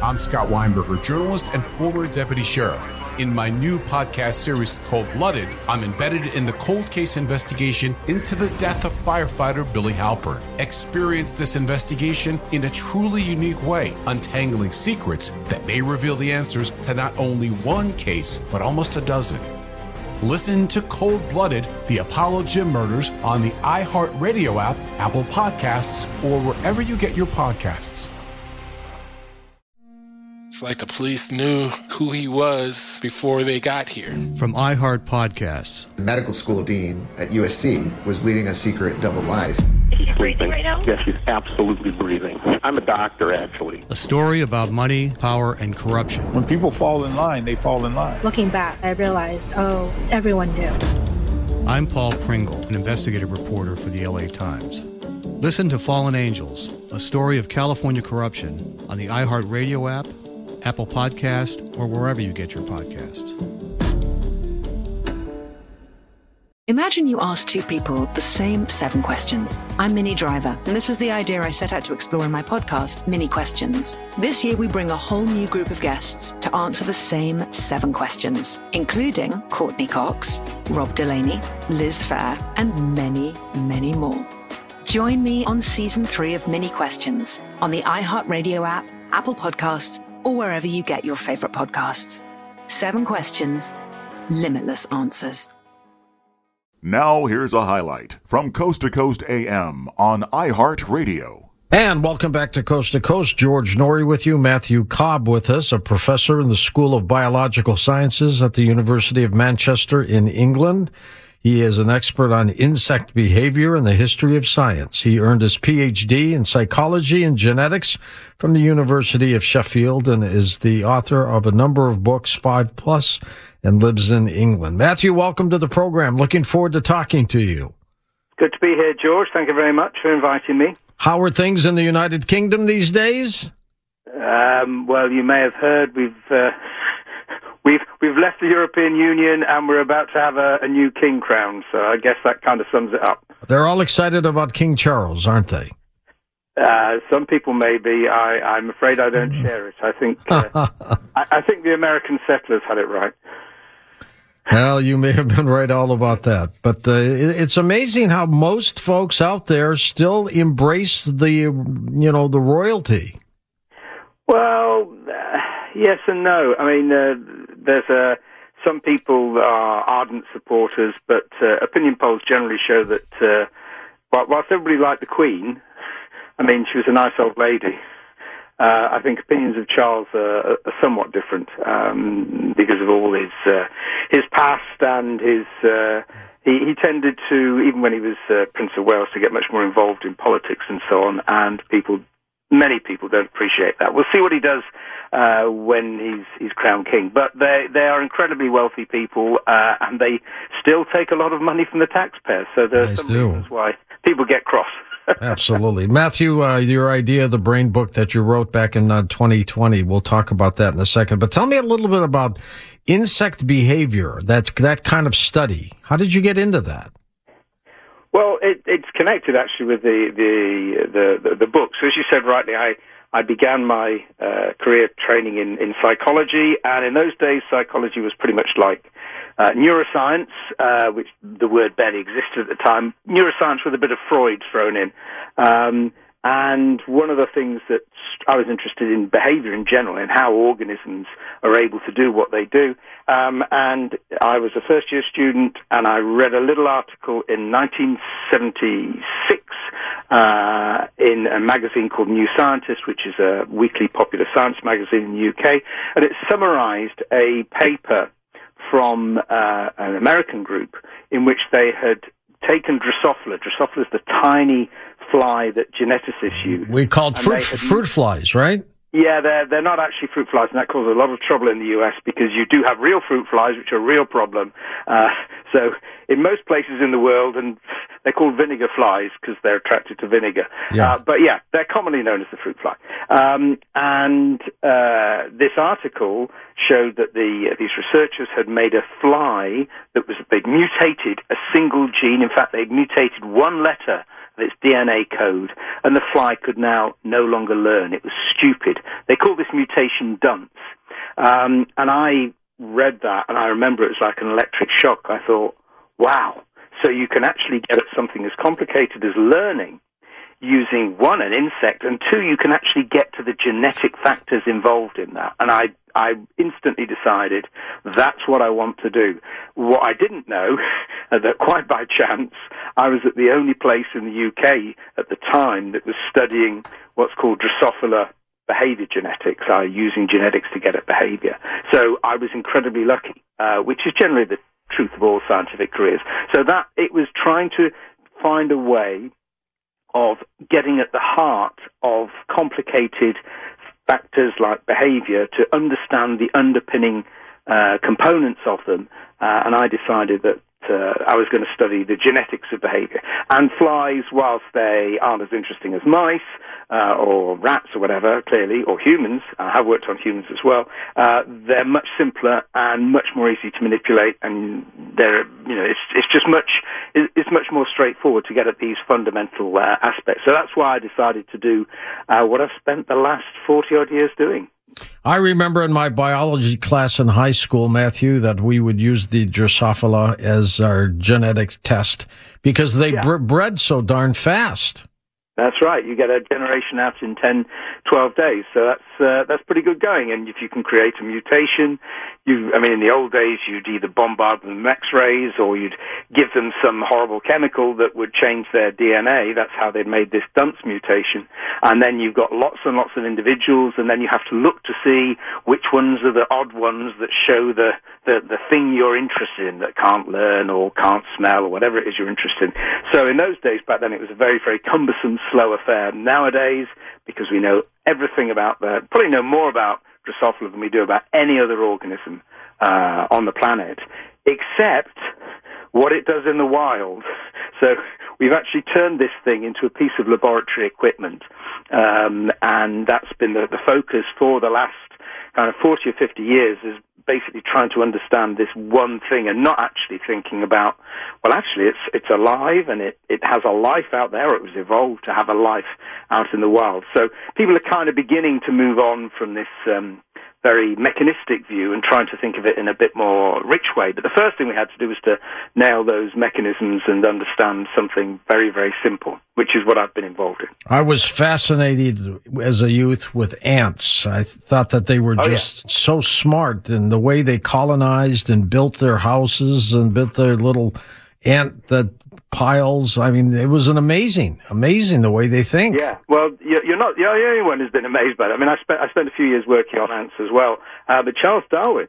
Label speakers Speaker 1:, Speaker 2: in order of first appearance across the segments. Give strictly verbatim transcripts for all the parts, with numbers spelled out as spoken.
Speaker 1: I'm Scott Weinberger, journalist and former deputy sheriff. In my new podcast series, Cold Blooded, I'm embedded in the cold case investigation into the death of firefighter Billy Halpern. Experience this investigation in a truly unique way, untangling secrets that may reveal the answers to not only one case, but almost a dozen. Listen to Cold Blooded, the Apollo Gym Murders on the iHeartRadio app, Apple Podcasts, or wherever you get your podcasts.
Speaker 2: It's like the police knew who he was before they got here.
Speaker 3: From iHeart Podcasts.
Speaker 4: The medical school dean at U S C was leading a secret double life.
Speaker 5: He's breathing right now? Yes, he's absolutely breathing. I'm a doctor, actually.
Speaker 3: A story about money, power, and corruption.
Speaker 6: When people fall in line, they fall in line.
Speaker 7: Looking back, I realized, oh, everyone knew.
Speaker 3: I'm Paul Pringle, an investigative reporter for the L A Times. Listen to Fallen Angels, a story of California corruption on the iHeartRadio app, Apple Podcast, or wherever you get your podcasts.
Speaker 8: Imagine you ask two people the same seven questions. I'm Minnie Driver, and this was the idea I set out to explore in my podcast, Minnie Questions. This year, we bring a whole new group of guests to answer the same seven questions, including Courtney Cox, Rob Delaney, Liz Phair, and many, many more. Join me on season three of Minnie Questions on the iHeartRadio app, Apple Podcasts, or wherever you get your favorite podcasts. Seven questions, limitless answers.
Speaker 9: Now here's a highlight from Coast to Coast A M on iHeartRadio.
Speaker 10: And welcome back to Coast to Coast. George Norrie with you, Matthew Cobb with us, a professor in the School of Biological Sciences at the University of Manchester in England. He is an expert on insect behavior and the history of science. He earned his P H D in psychology and genetics from the University of Sheffield and is the author of a number of books, five plus, and lives in England. Matthew, welcome to the program. Looking forward to talking to you.
Speaker 11: Good to be here, George. Thank you very much for inviting me.
Speaker 10: How are things in the United Kingdom these days?
Speaker 11: Um, well, you may have heard we've... Uh, We've we've left the European Union and we're about to have a, a new king crowned, so I guess that kind of sums it up.
Speaker 10: They're all excited about King Charles, aren't they?
Speaker 11: Uh, some people may be. I, I'm afraid I don't share it. I think uh, I, I think the American settlers had it right.
Speaker 10: Well, you may have been right all about that, but uh, it, it's amazing how most folks out there still embrace the you know the royalty.
Speaker 11: Well, uh, yes and no. I mean. Uh, There's uh, some people are ardent supporters, but uh, opinion polls generally show that uh, whilst everybody liked the Queen, I mean, she was a nice old lady, uh, I think opinions of Charles are, are somewhat different um, because of all his uh, his past and his... Uh, he, he tended to, even when he was uh, Prince of Wales, to get much more involved in politics and so on, and people... Many people don't appreciate that. We'll see what he does uh, when he's he's crowned king. But they they are incredibly wealthy people, uh, and they still take a lot of money from the taxpayers. So there are
Speaker 10: Nice
Speaker 11: some
Speaker 10: do.
Speaker 11: reasons why people get cross.
Speaker 10: Absolutely. Matthew, uh, your idea, the brain book that you wrote back in uh, twenty twenty, we'll talk about that in a second. But tell me a little bit about insect behavior, that, that kind of study. How did you get into that?
Speaker 11: Well, it, it's connected actually with the the, the the the book. So as you said rightly, I I began my uh, career training in, in psychology, and in those days, psychology was pretty much like uh, neuroscience, uh, which the word barely existed at the time. Neuroscience with a bit of Freud thrown in. Um, And one of the things that I was interested in, behavior in general, and how organisms are able to do what they do. Um, and I was a first-year student, and I read a little article in nineteen seventy-six uh, in a magazine called New Scientist, which is a weekly popular science magazine in the U K, and it summarized a paper from uh, an American group in which they had taken Drosophila. Drosophila is the tiny fly that geneticists use.
Speaker 10: We called fruit, fruit flies, right?
Speaker 11: Yeah, they're, they're not actually fruit flies, and that causes a lot of trouble in the U S because you do have real fruit flies, which are a real problem. Uh, so in most places in the world, and they're called vinegar flies because they're attracted to vinegar.
Speaker 10: Yeah.
Speaker 11: Uh, but yeah, they're commonly known as the fruit fly. Um, and uh, this article showed that the uh, these researchers had made a fly that was, they'd mutated a single gene. In fact, they'd mutated one letter of its D N A code, and the fly could now no longer learn. It was stupid. They call this mutation dunce. Um, and I read that, and I remember it was like an electric shock. I thought, wow, so you can actually get at something as complicated as learning using, one, an insect, and two, you can actually get to the genetic factors involved in that. And I I instantly decided that's what I want to do. What I didn't know, that quite by chance, I was at the only place in the U K at the time that was studying what's called Drosophila behavior genetics, uh, using genetics to get at behavior. So I was incredibly lucky, uh, which is generally the truth of all scientific careers. So that it was trying to find a way of getting at the heart of complicated factors like behavior to understand the underpinning uh, components of them. Uh, and I decided that uh, I was going to study the genetics of behavior. And flies, whilst they aren't as interesting as mice uh, or rats or whatever, clearly, or humans, I have worked on humans as well, uh, they're much simpler and much more easy to manipulate, and they're, you know, it's it's just much, it's much more straightforward to get at these fundamental uh, aspects. So that's why I decided to do uh, what I've spent the last forty-odd years doing.
Speaker 10: I remember in my biology class in high school, Matthew, that we would use the Drosophila as our genetic test because they yeah. br- bred so darn fast.
Speaker 11: That's right. You get a generation out in ten, twelve days. So that's uh, that's pretty good going. And if you can create a mutation, you, I mean, in the old days, you'd either bombard them with X-rays or you'd give them some horrible chemical that would change their D N A. That's how they made this dunce mutation. And then you've got lots and lots of individuals, and then you have to look to see which ones are the odd ones that show the, the, the thing you're interested in, that can't learn or can't smell or whatever it is you're interested in. So in those days, back then, it was a very, very cumbersome, slow affair. Nowadays, because we know everything about that, probably know more about Drosophila than we do about any other organism uh, on the planet, except what it does in the wild. So we've actually turned this thing into a piece of laboratory equipment, um, and that's been the, the focus for the last kind of forty or fifty years, is basically trying to understand this one thing and not actually thinking about, well, actually, it's it's alive and it, it has a life out there, or it was evolved to have a life out in the wild. So people are kind of beginning to move on from this um, very mechanistic view and trying to think of it in a bit more rich way. But the first thing we had to do was to nail those mechanisms and understand something very, very simple, which is what I've been involved in.
Speaker 10: I was fascinated as a youth with ants. I thought that they were just oh, yeah. so smart in the way they colonized and built their houses and built their little ant that piles. I mean, it was an amazing, amazing the way they think.
Speaker 11: Yeah, well, you're not you're the only one who's been amazed by it. I mean, I spent I spent a few years working on ants as well. Uh, but Charles Darwin,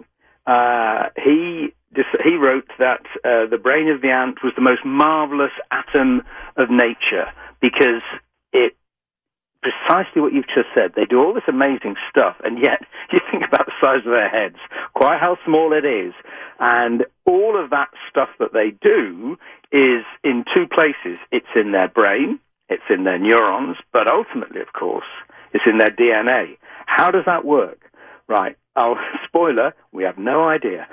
Speaker 11: uh, he he wrote that uh, the brain of the ant was the most marvelous atom of nature because it precisely what you've just said. They do all this amazing stuff, and yet you think about the size of their heads, quite how small it is, and all of that stuff that they do is in two places. It's in their brain, it's in their neurons, but ultimately, of course, it's in their D N A. How does that work? Right. Oh, spoiler, we have no idea.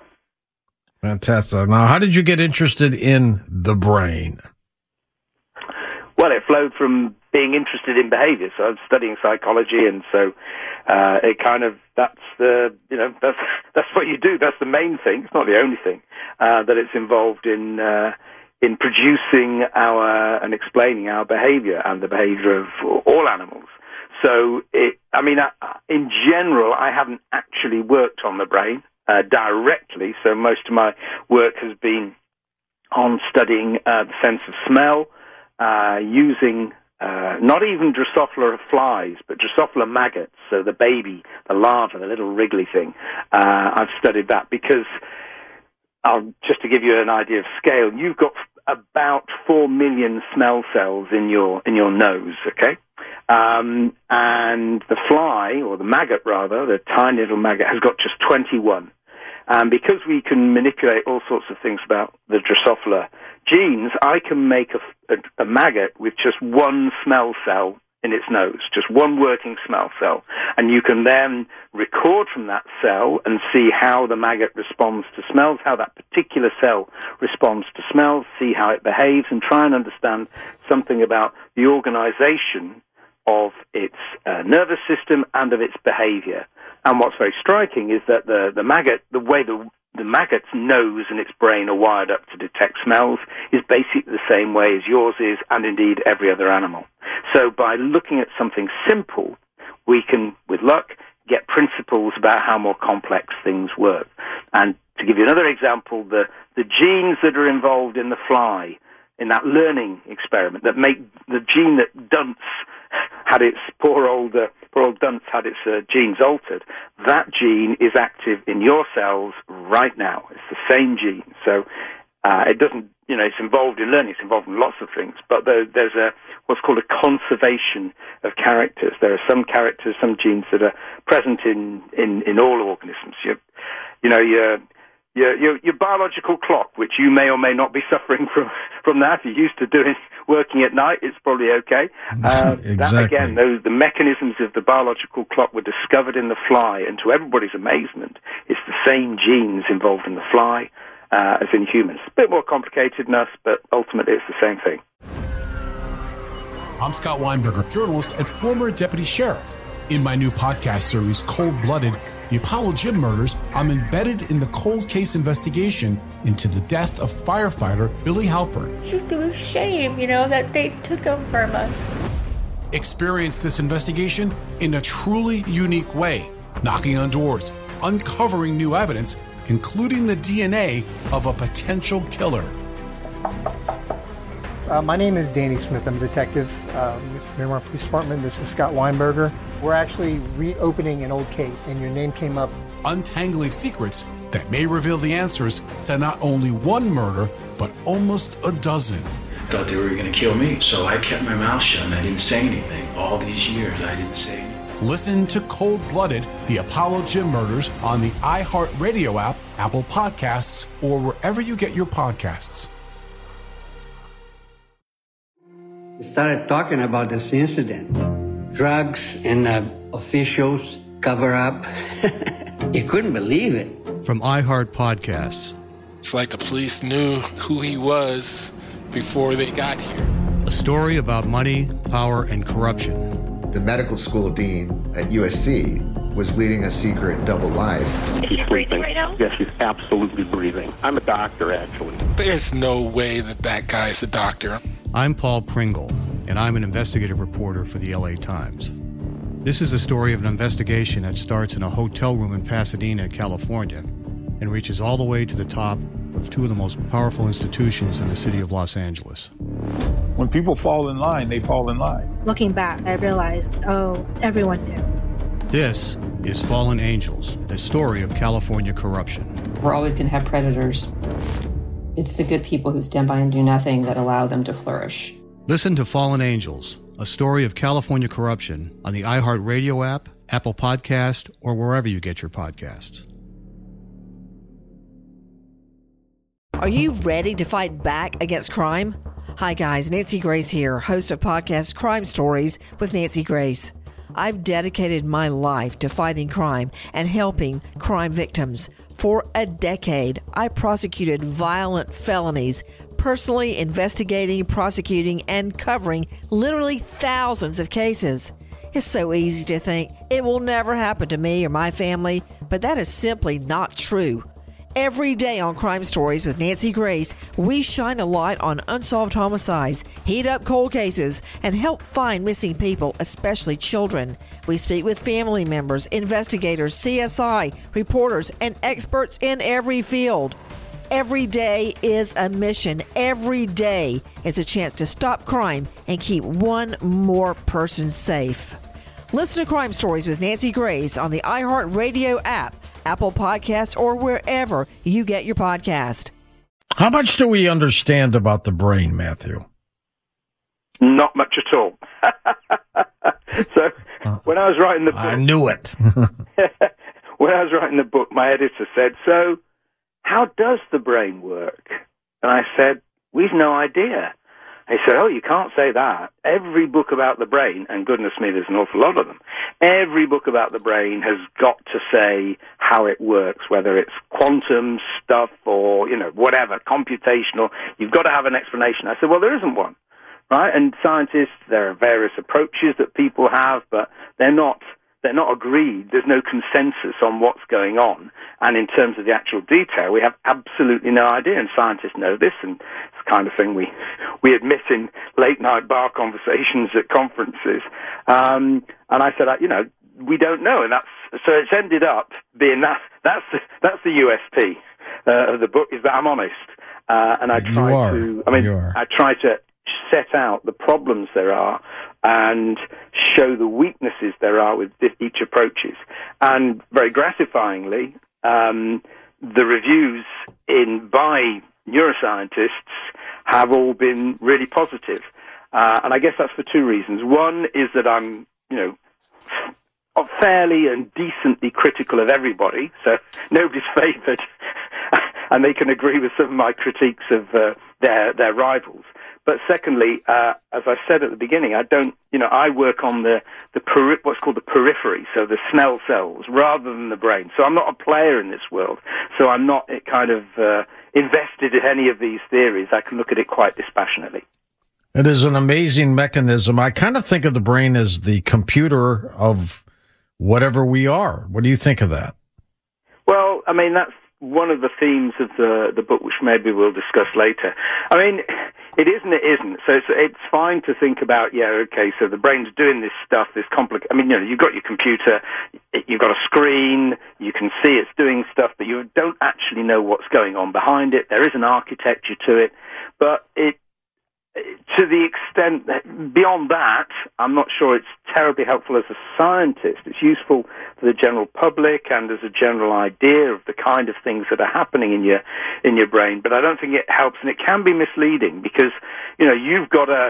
Speaker 10: Fantastic. Now, how did you get interested in the brain?
Speaker 11: Well, it flowed from being interested in behavior. So I'm studying psychology, and so uh, it kind of, that's the, you know, that's that's what you do. That's the main thing. It's not the only thing uh, that it's involved in uh, in producing our and explaining our behavior and the behavior of all animals. So, it, I mean, I, in general, I haven't actually worked on the brain uh, directly. So most of my work has been on studying uh, the sense of smell, uh, using uh, not even Drosophila flies, but Drosophila maggots, so the baby, the larva, the little wriggly thing. Uh, I've studied that because, I'll, just to give you an idea of scale, you've got about four million smell cells in your in your nose, okay? Um, and the fly, or the maggot rather, the tiny little maggot, has got just twenty-one. And because we can manipulate all sorts of things about the Drosophila genes, I can make a, a, a maggot with just one smell cell in its nose, just one working smell cell. And you can then record from that cell and see how the maggot responds to smells, how that particular cell responds to smells, see how it behaves, and try and understand something about the organization of its uh, nervous system and of its behavior. And what's very striking is that the, the maggot, the way the the maggot's nose and its brain are wired up to detect smells is basically the same way as yours is, and indeed every other animal. So by looking at something simple, we can, with luck, get principles about how more complex things work. And to give you another example, the, the genes that are involved in the fly, in that learning experiment, that make the gene that Dunce had its, poor old, uh, poor old Dunce had its uh, genes altered, that gene is active in your cells right now. It's the same gene. So uh, it doesn't, you know, it's involved in learning, it's involved in lots of things, but there, there's a what's called a conservation of characters. There are some characters, some genes that are present in, in, in all organisms. You, you know, you're, Your, your, your biological clock, which you may or may not be suffering from, from that. If you're used to doing working at night, it's probably okay. Uh,
Speaker 10: exactly.
Speaker 11: That, again, those, the mechanisms of the biological clock were discovered in the fly, and to everybody's amazement, it's the same genes involved in the fly uh, as in humans. It's a bit more complicated than us, but ultimately it's the same thing.
Speaker 1: I'm Scott Weinberger, journalist and former deputy sheriff. In my new podcast series, Cold Blooded, The Apollo Gym Murders, I'm embedded in the cold case investigation into the death of firefighter Billy Halpern.
Speaker 12: It's just a shame, you know, that they took him from us.
Speaker 1: Experience this investigation in a truly unique way, knocking on doors, uncovering new evidence, including the D N A of a potential killer.
Speaker 13: Uh, my name is Danny Smith. I'm a detective uh, with Miramar Police Department. This is Scott Weinberger. We're actually reopening an old case, and your name came up.
Speaker 1: Untangling secrets that may reveal the answers to not only one murder, but almost a dozen.
Speaker 14: I thought they were going to kill me, so I kept my mouth shut and I didn't say anything. All these years, I didn't say anything.
Speaker 1: Listen to Cold Blooded, The Apollo Gym Murders on the iHeartRadio app, Apple Podcasts, or wherever you get your podcasts.
Speaker 15: We started talking about this incident. Drugs and uh, officials cover up. You couldn't believe it.
Speaker 3: From iHeart Podcasts.
Speaker 2: It's like the police knew who he was before they got here.
Speaker 3: A story about money, power, and corruption.
Speaker 4: The medical school dean at U S C was leading a secret double life.
Speaker 5: She's sleeping right now? Yes, she's absolutely breathing. I'm a doctor, actually.
Speaker 2: There's no way that that guy's a doctor.
Speaker 3: I'm Paul Pringle, and I'm an investigative reporter for the L A Times. This is the story of an investigation that starts in a hotel room in Pasadena, California, and reaches all the way to the top of two of the most powerful institutions in the city of Los Angeles.
Speaker 6: When people fall in line, they fall in line.
Speaker 7: Looking back, I realized, oh, everyone knew.
Speaker 3: This is Fallen Angels, the story of California corruption.
Speaker 16: We're always going to have predators. It's the good people who stand by and do nothing that allow them to flourish.
Speaker 3: Listen to Fallen Angels, a story of California corruption on the iHeartRadio app, Apple Podcast, or wherever you get your podcasts.
Speaker 17: Are you ready to fight back against crime? Hi guys, Nancy Grace here, host of podcast Crime Stories with Nancy Grace. I've dedicated my life to fighting crime and helping crime victims. For a decade, I prosecuted violent felonies, personally investigating, prosecuting, and covering literally thousands of cases. It's so easy to think it will never happen to me or my family, but that is simply not true. Every day on Crime Stories with Nancy Grace, we shine a light on unsolved homicides, heat up cold cases, and help find missing people, especially children. We speak with family members, investigators, C S I, reporters, and experts in every field. Every day is a mission. Every day is a chance to stop crime and keep one more person safe. Listen to Crime Stories with Nancy Grace on the iHeartRadio app, Apple Podcasts, or wherever you get your podcast.
Speaker 10: How much do we understand about the brain, Matthew?
Speaker 11: Not much at all. So when I was writing the book...
Speaker 10: I knew it.
Speaker 11: When I was writing the book, my editor said, so how does the brain work? And I said, we've no idea. And he said, oh, you can't say that. Every book about the brain, and goodness me, there's an awful lot of them, every book about the brain has got to say how it works, whether it's quantum stuff or, you know, whatever, computational. You've got to have an explanation. I said, well, there isn't one, right? And scientists, there are various approaches that people have, but they're not They're not agreed. There's no consensus on what's going on. And in terms of the actual detail, we have absolutely no idea. And scientists know this, and it's the kind of thing we, we admit in late-night bar conversations at conferences. Um, and I said, you know, we don't know. And that's so it's ended up being that. That's the, that's the U S P uh, of the book, is that I'm honest. Uh, and I try
Speaker 10: you are.
Speaker 11: to, I mean, I try to set out the problems there are and show the weaknesses there are with each approaches. And very gratifyingly, um, the reviews in by neuroscientists have all been really positive. Uh, and I guess that's for two reasons. One is that I'm, you know, fairly and decently critical of everybody, so nobody's favoured, and they can agree with some of my critiques of uh, their their rivals. But secondly, uh, as I said at the beginning, I don't, you know, I work on the, the peri- what's called the periphery, so the Snell cells, rather than the brain. So I'm not a player in this world. So I'm not kind of uh, invested in any of these theories. I can look at it quite dispassionately.
Speaker 10: It is an amazing mechanism. I kind of think of the brain as the computer of whatever we are. What do you think of that?
Speaker 11: Well, I mean, that's one of the themes of the, the book, which maybe we'll discuss later. I mean, it is and it isn't. So it's, it's fine to think about, yeah, okay, so the brain's doing this stuff, this complicated. I mean, you know, you've got your computer, you've got a screen, you can see it's doing stuff, but you don't actually know what's going on behind it. There is an architecture to it, but it, to the extent that beyond that, I'm not sure it's terribly helpful as a scientist. It's useful for the general public and as a general idea of the kind of things that are happening in your in your brain. But I don't think it helps, and it can be misleading because, you know, you've got a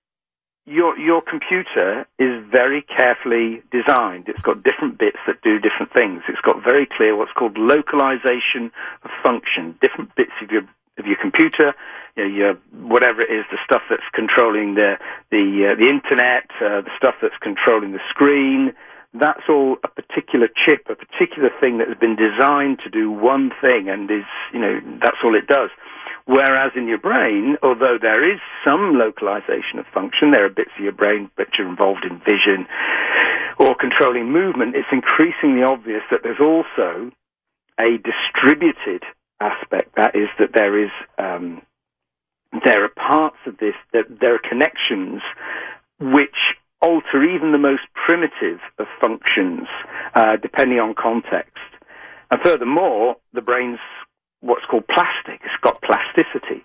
Speaker 11: your your computer is very carefully designed. It's got different bits that do different things. It's got very clear what's called localization of function. Different bits of your of your computer, you know, your, whatever it is, the stuff that's controlling the the uh, the internet, uh, the stuff that's controlling the screen, that's all a particular chip, a particular thing that has been designed to do one thing, and is, you know, that's all it does. Whereas in your brain, although there is some localization of function, there are bits of your brain which are involved in vision or controlling movement, it's increasingly obvious that there's also a distributed aspect. That is, that there is um, there are parts of this, that there are connections which alter even the most primitive of functions, uh, depending on context. And furthermore, the brain's what's called plastic. It's got plasticity.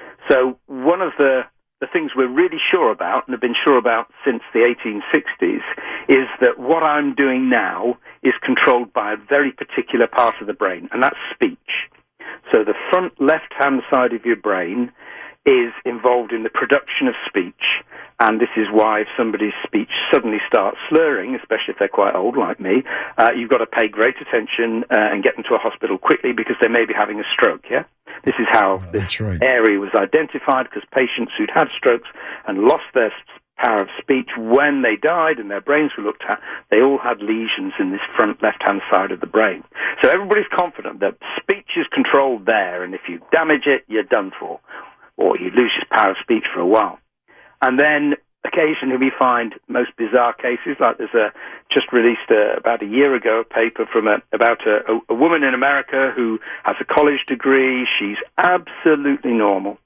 Speaker 11: So one of the, the things we're really sure about, and have been sure about since the eighteen sixties, is that what I'm doing now is controlled by a very particular part of the brain, and that's speech. So the front left-hand side of your brain is involved in the production of speech, and this is why if somebody's speech suddenly starts slurring, especially if they're quite old like me, uh, you've got to pay great attention uh, and get them to a hospital quickly because they may be having a stroke, yeah? This is how
Speaker 10: oh,
Speaker 11: this
Speaker 10: right.
Speaker 11: area was identified, because patients who'd had strokes and lost their power of speech, when they died and their brains were looked at, they all had lesions in this front left-hand side of the brain. So everybody's confident that speech is controlled there, and if you damage it, you're done for, or you lose your power of speech for a while. And then occasionally we find most bizarre cases, like there's a just released a, about a year ago a paper from a, about a, a woman in America who has a college degree. She's absolutely normal,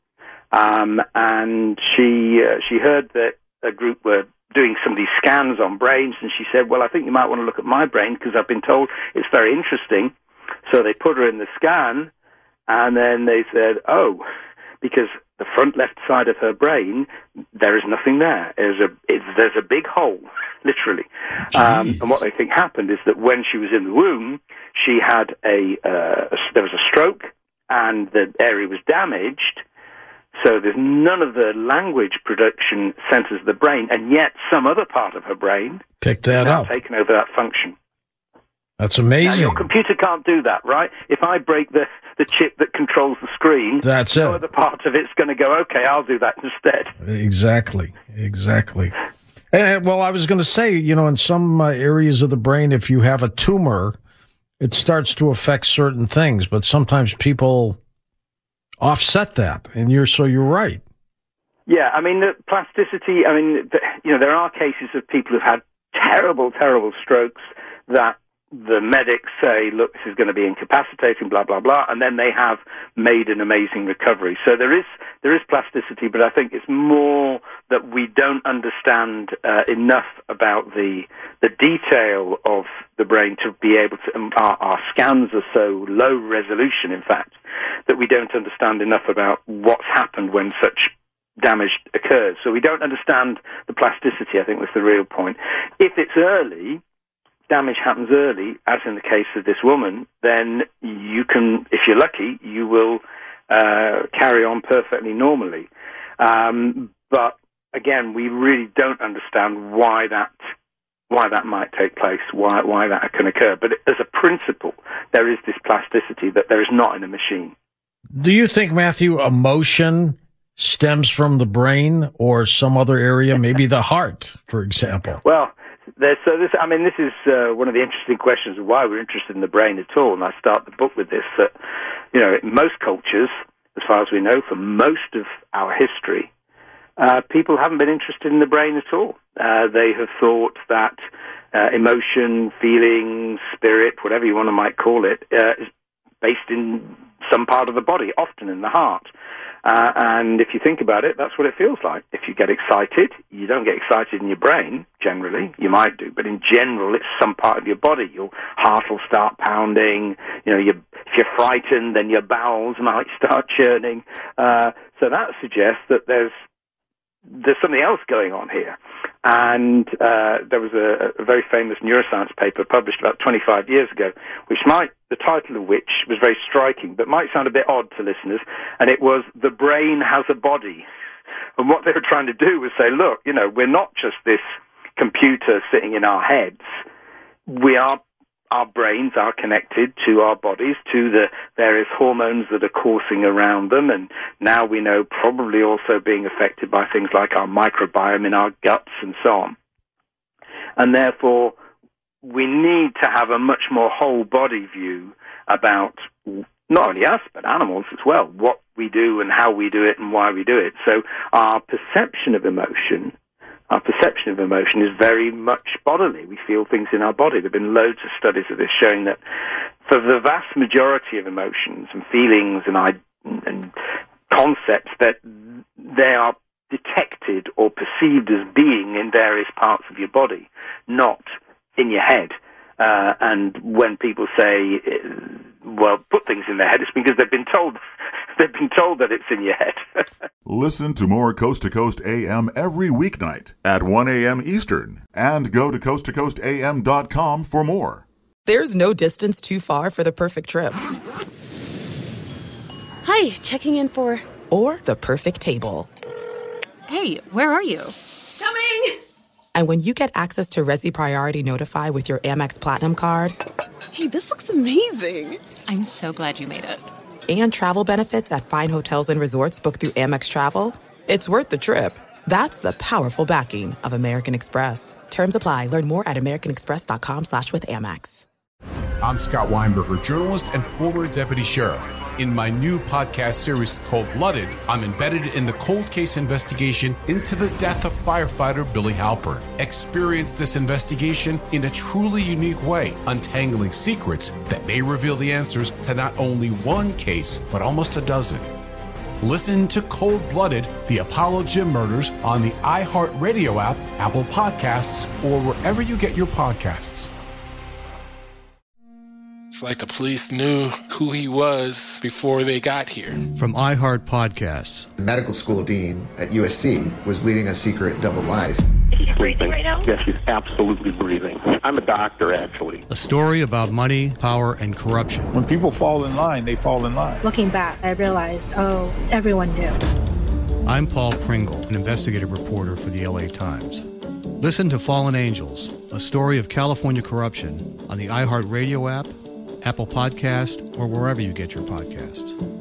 Speaker 11: um, and she uh, she heard that a group were doing some of these scans on brains, and she said, well, I think you might want to look at my brain because I've been told it's very interesting. So they put her in the scan, and then they said, oh, because the front left side of her brain, there is nothing there. There's a, it's, there's a big hole, literally. Um, and what they think happened is that when she was in the womb, she had a, uh, a there was a stroke, and the area was damaged. So there's none of the language production centers of the brain, and yet some other part of her brain
Speaker 10: picked that
Speaker 11: has now
Speaker 10: up,
Speaker 11: taken over that function.
Speaker 10: That's amazing.
Speaker 11: Now, your computer can't do that, right? If I break the, the chip that controls the screen,
Speaker 10: that's
Speaker 11: no
Speaker 10: it.
Speaker 11: other part of it's going to go, okay, I'll do that instead.
Speaker 10: Exactly, exactly. And, well, I was going to say, you know, in some uh, areas of the brain, if you have a tumor, it starts to affect certain things, but sometimes people offset that, and you're so you're right.
Speaker 11: Yeah, I mean, the plasticity, I mean, the, you know, there are cases of people who've had terrible, terrible strokes that the medics say, look, this is going to be incapacitating, blah, blah, blah, and then they have made an amazing recovery. So there is there is plasticity, but I think it's more that we don't understand uh, enough about the the detail of the brain to be able to, um, our, our scans are so low resolution, in fact, that we don't understand enough about what's happened when such damage occurs. So we don't understand the plasticity, I think was the real point. If it's early, damage happens early, as in the case of this woman, then you can, if you're lucky, you will uh, carry on perfectly normally. Um, but again, we really don't understand why that why that might take place, why why that can occur. But as a principle, there is this plasticity that there is not in a machine.
Speaker 10: Do you think, Matthew, emotion stems from the brain or some other area, maybe the heart, for example?
Speaker 11: Well, there's, so this, I mean, this is uh, one of the interesting questions of why we're interested in the brain at all. And I start the book with this, that, you know, in most cultures, as far as we know, for most of our history, uh, people haven't been interested in the brain at all. Uh, they have thought that uh, emotion, feeling, spirit, whatever you want to might call it, uh, is based in some part of the body, often in the heart. Uh, and if you think about it, that's what it feels like. If you get excited, you don't get excited in your brain, generally. You might do, but in general, it's some part of your body. Your heart will start pounding. You know, you, if you're frightened, then your bowels might start churning. Uh, so that suggests that there's there's something else going on here. And uh, there was a, a very famous neuroscience paper published about twenty-five years ago, which might, the title of which was very striking, but might sound a bit odd to listeners, and it was "The Brain Has a Body." And what they were trying to do was say, look, you know, we're not just this computer sitting in our heads. We are, our brains are connected to our bodies, to the various hormones that are coursing around them, and now we know probably also being affected by things like our microbiome in our guts and so on. And therefore, we need to have a much more whole body view about not only us, but animals as well, what we do and how we do it and why we do it. So our perception of emotion Our perception of emotion is very much bodily. We feel things in our body. There have been loads of studies of this showing that for the vast majority of emotions and feelings and, and concepts, that they are detected or perceived as being in various parts of your body, not in your head. Uh, and when people say, well, put things in their head, it's because they've been told they've been told that it's in your head.
Speaker 9: Listen to more Coast to Coast A M every weeknight at one a.m. Eastern, and go to coast to coast a m dot com for more.
Speaker 18: There's no distance too far for the perfect trip.
Speaker 19: Hi, checking in for...
Speaker 18: Or the perfect table.
Speaker 19: Hey, where are you?
Speaker 18: Coming! And when you get access to Resi Priority Notify with your Amex Platinum card...
Speaker 19: Hey, this looks amazing. I'm so glad you made it.
Speaker 18: And travel benefits at fine hotels and resorts booked through Amex Travel, it's worth the trip. That's the powerful backing of American Express. Terms apply. Learn more at americanexpress.com slash with Amex.
Speaker 1: I'm Scott Weinberger, journalist and former deputy sheriff. In my new podcast series, Cold Blooded, I'm embedded in the cold case investigation into the death of firefighter Billy Halpern. Experience this investigation in a truly unique way, untangling secrets that may reveal the answers to not only one case, but almost a dozen. Listen to Cold Blooded, the Apollo Gym Murders on the iHeartRadio app, Apple Podcasts, or wherever you get your podcasts.
Speaker 2: It's like the police knew who he was before they got here.
Speaker 3: From iHeart Podcasts.
Speaker 4: The medical school dean at U S C was leading a secret double life.
Speaker 5: She's breathing right now? Yes, she's absolutely breathing. I'm a doctor, actually.
Speaker 3: A story about money, power, and corruption.
Speaker 6: When people fall in line, they fall in line.
Speaker 7: Looking back, I realized, oh, everyone knew.
Speaker 3: I'm Paul Pringle, an investigative reporter for the L A Times. Listen to Fallen Angels, A Story of California Corruption on the iHeartRadio app, Apple Podcast, or wherever you get your podcasts.